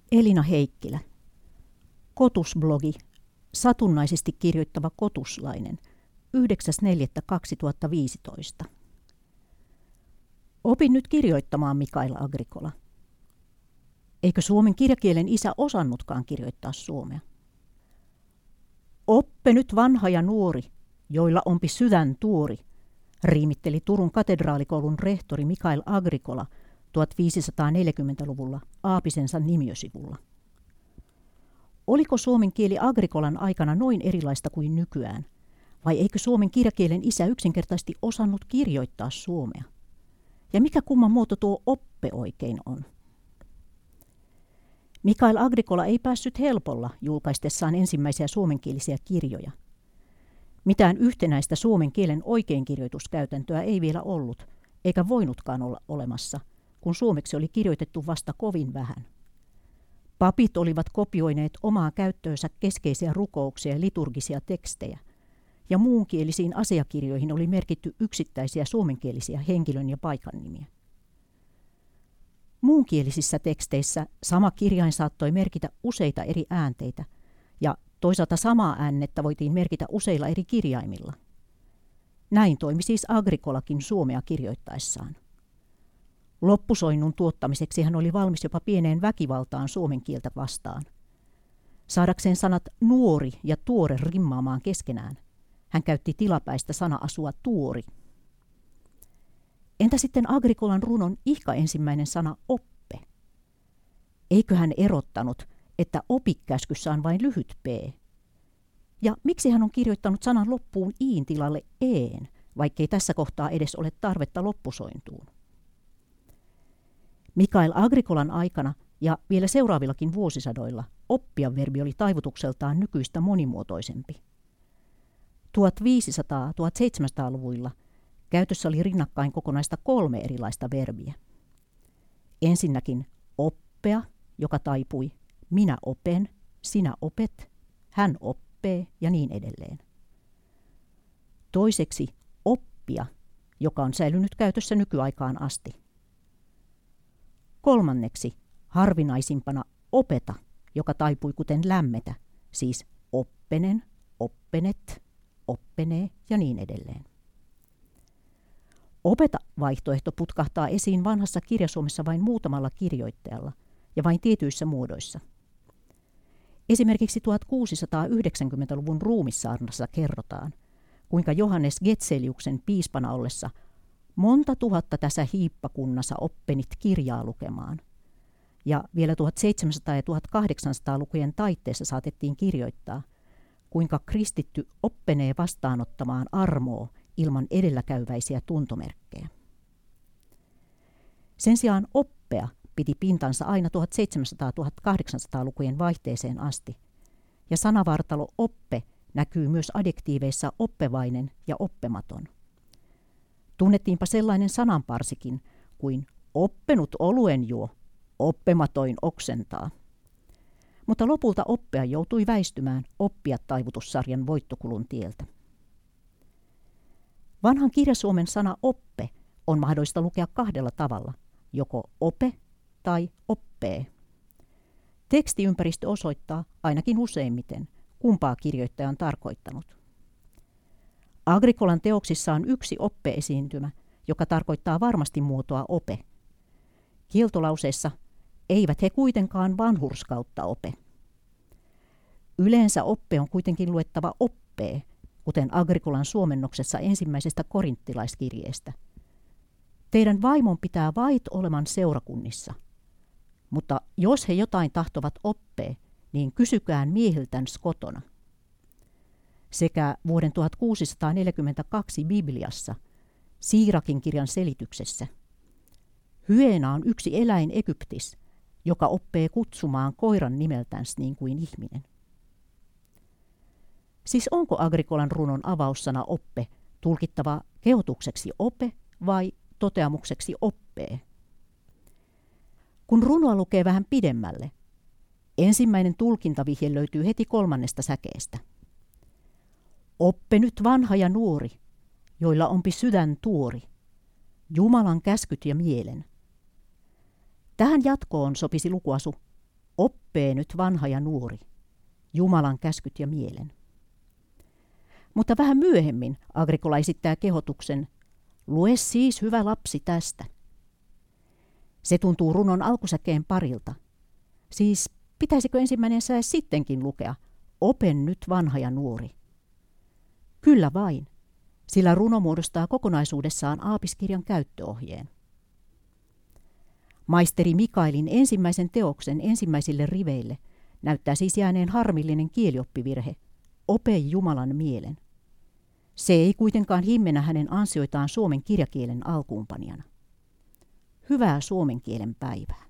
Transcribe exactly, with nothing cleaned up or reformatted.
Elina Heikkilä. Kotusblogi. Satunnaisesti kirjoittava kotuslainen. yhdeksäs neljättä kaksituhattaviisitoista. Opin nyt kirjoittamaan, Mikael Agricola. Eikö suomen kirjakielen isä osannutkaan kirjoittaa suomea? Oppe nyt vanha ja nuori, joilla onpi sydän tuori, riimitteli Turun katedraalikoulun rehtori Mikael Agricola tuhatviisisataaneljäkymmentäluvulla aapisensa nimiösivulla. Oliko suomen kieli Agricolan aikana noin erilaista kuin nykyään, vai eikö suomen kirjakielen isä yksinkertaisesti osannut kirjoittaa suomea? Ja mikä kumman muoto tuo oppe oikein on? Mikael Agricola ei päässyt helpolla julkaistessaan ensimmäisiä suomenkielisiä kirjoja. Mitään yhtenäistä suomen kielen oikeinkirjoituskäytäntöä ei vielä ollut, eikä voinutkaan olla olemassa, kun suomeksi oli kirjoitettu vasta kovin vähän. Papit olivat kopioineet omaa käyttöönsä keskeisiä rukouksia ja liturgisia tekstejä, ja muunkielisiin asiakirjoihin oli merkitty yksittäisiä suomenkielisiä henkilön ja paikan nimiä. Muunkielisissä teksteissä sama kirjain saattoi merkitä useita eri äänteitä, ja toisaalta samaa äännettä voitiin merkitä useilla eri kirjaimilla. Näin toimi siis Agricolakin suomea kirjoittaessaan. Loppusoinnun tuottamiseksi hän oli valmis jopa pieneen väkivaltaan suomen kieltä vastaan. Saadakseen sanat nuori ja tuore rimmaamaan keskenään, hän käytti tilapäistä sana-asua tuori. Entä sitten Agricolan runon ihka ensimmäinen sana oppe? Eikö hän erottanut, että opikäskyssä on vain lyhyt p? Ja miksi hän on kirjoittanut sanan loppuun iin tilalle een, vaikkei tässä kohtaa edes ole tarvetta loppusointuun? Mikael Agricolan aikana ja vielä seuraavillakin vuosisadoilla oppia-verbi oli taivutukseltaan nykyistä monimuotoisempi. tuhatviisisataa-tuhatseitsemänsataaluvuilla käytössä oli rinnakkain kokonaista kolme erilaista verbiä. Ensinnäkin oppea, joka taipui minä open, sinä opet, hän oppee ja niin edelleen. Toiseksi oppia, joka on säilynyt käytössä nykyaikaan asti. Kolmanneksi harvinaisimpana opeta, joka taipui kuten lämmetä, siis oppenen, oppenet, oppenee ja niin edelleen. Opeta-vaihtoehto putkahtaa esiin vanhassa kirjasuomessa vain muutamalla kirjoittajalla ja vain tietyissä muodoissa. Esimerkiksi tuhatkuusisataayhdeksänkymmentäluvun ruumissaarnassa kerrotaan, kuinka Johannes Getseliuksen piispana ollessa monta tuhatta tässä hiippakunnassa oppenit kirjaa lukemaan. Ja vielä tuhatseitsemänsataa- ja tuhatkahdeksansataalukujen taitteessa saatettiin kirjoittaa, kuinka kristitty oppenee vastaanottamaan armoa ilman edelläkäyväisiä tuntomerkkejä. Sen sijaan oppea piti pintansa aina tuhatseitsemänsataa-tuhatkahdeksansataalukujen vaihteeseen asti, ja sanavartalo oppe näkyy myös adjektiiveissa oppevainen ja oppematon. Tunnettiinpa sellainen sananparsikin kuin oppenut oluen juo, oppematoin oksentaa. Mutta lopulta oppea joutui väistymään oppia-taivutussarjan voittokulun tieltä. Vanhan kirjasuomen sana oppe on mahdollista lukea kahdella tavalla, joko ope tai oppee. Tekstiympäristö osoittaa ainakin useimmiten, kumpaa kirjoittaja on tarkoittanut. Agricolan teoksissa on yksi oppe-esiintymä, joka tarkoittaa varmasti muotoa ope. Kieltolauseessa eivät he kuitenkaan vanhurskautta ope. Yleensä oppe on kuitenkin luettava oppee, kuten Agricolan suomennoksessa ensimmäisestä korinttilaiskirjeestä. Teidän vaimon pitää vait oleman seurakunnissa, mutta jos he jotain tahtovat oppee, niin kysykään miehiltäns kotona. Sekä vuoden tuhatkuusisataaneljäkymmentäkaksi Bibliassa, Siirakin kirjan selityksessä. Hyena on yksi eläin Egyptis, joka oppee kutsumaan koiran nimeltäns niin kuin ihminen. Siis onko Agricolan runon avaussana oppe tulkittava kehotukseksi ope vai toteamukseksi oppee? Kun runoa lukee vähän pidemmälle, ensimmäinen tulkintavihje löytyy heti kolmannesta säkeestä. Oppe nyt vanha ja nuori, joilla onpi sydän tuori, Jumalan käskyt ja mielen. Tähän jatkoon sopisi lukuasu Oppee nyt vanha ja nuori, Jumalan käskyt ja mielen. Mutta vähän myöhemmin Agricola esittää kehotuksen, lue siis hyvä lapsi tästä. Se tuntuu runon alkusäkeen parilta. Siis pitäisikö ensimmäinen säe sittenkin lukea, open nyt vanha ja nuori? Kyllä vain, sillä runo muodostaa kokonaisuudessaan aapiskirjan käyttöohjeen. Maisteri Mikaelin ensimmäisen teoksen ensimmäisille riveille näyttää siis jääneen harmillinen kielioppivirhe, ope Jumalan mielen. Se ei kuitenkaan himmennä hänen ansioitaan suomen kirjakielen alkuunpanijana. Hyvää suomen kielen päivää.